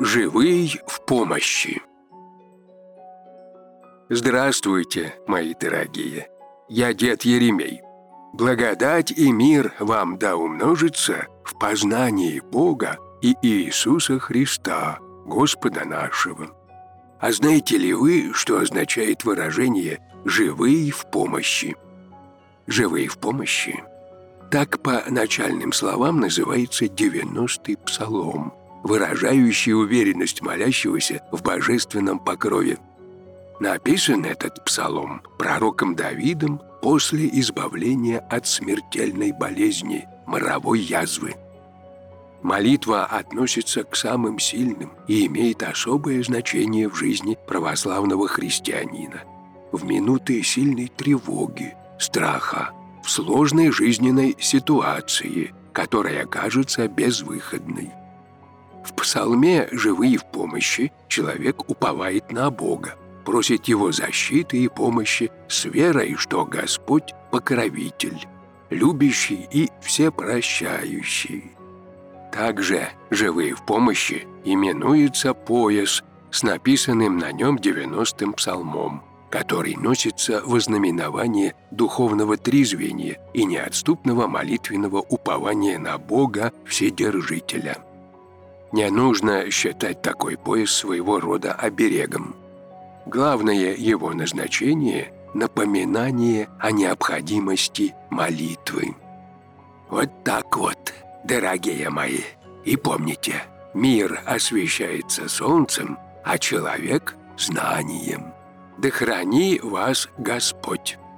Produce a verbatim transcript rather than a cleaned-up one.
Живый в помощи. Здравствуйте, мои дорогие. Я дед Еремей. Благодать и мир вам да умножится в познании Бога и Иисуса Христа, Господа нашего. А знаете ли вы, что означает выражение «живые в помощи»? «Живые в помощи» – так по начальным словам называется девяностый псалом, выражающий уверенность молящегося в божественном покрове. Написан этот псалом пророком Давидом после избавления от смертельной болезни – моровой язвы. Молитва относится к самым сильным и имеет особое значение в жизни православного христианина. В минуты сильной тревоги, страха, в сложной жизненной ситуации, которая кажется безвыходной. В псалме «Живые в помощи» человек уповает на Бога, просит Его защиты и помощи с верой, что Господь – покровитель, любящий и всепрощающий. Также «Живые в помощи» именуется пояс с написанным на нем девяностым псалмом, который носится во знаменование духовного трезвения и неотступного молитвенного упования на Бога Вседержителя. Не нужно считать такой пояс своего рода оберегом. Главное его назначение – напоминание о необходимости молитвы. Вот так вот, дорогие мои. И помните, мир освещается солнцем, а человек – знанием. Да храни вас Господь!